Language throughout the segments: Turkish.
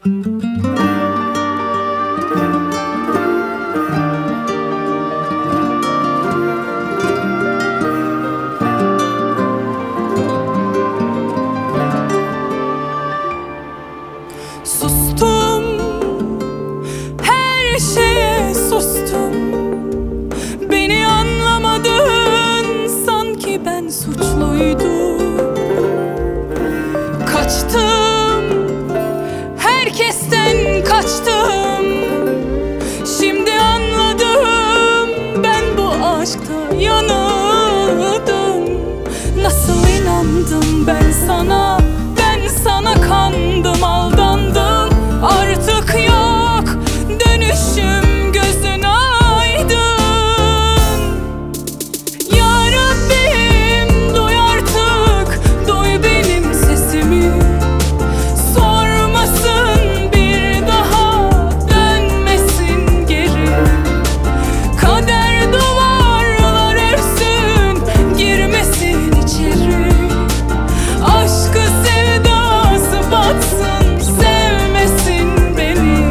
Sustum, her şeye sustum. Beni anlamadın, sanki ben suçluydum. Kaçtım, herkesten kaçtım. Şimdi anladım, ben bu aşkta yanıldım. Nasıl inandım ben sana, ben sana kandım, aldandım. Artık yok dönüşüm, gözün aydın. Ya Rabbim duy artık, duy benim sesimi. Sormasın bir daha, dönmesin geri. Kader duvarlar örsün, girmesin içeri. Aşkı sevdası batsın, sevmesin beni.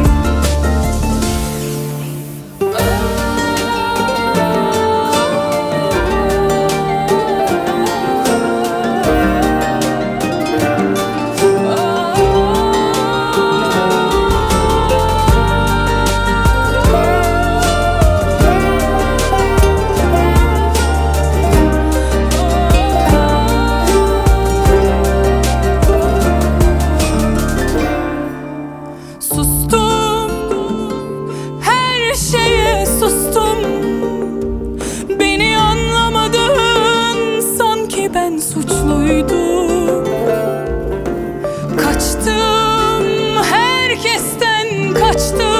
Sustum, her şeye sustum. Beni anlamadın, sanki ben suçluydum. Kaçtım, herkesten kaçtım.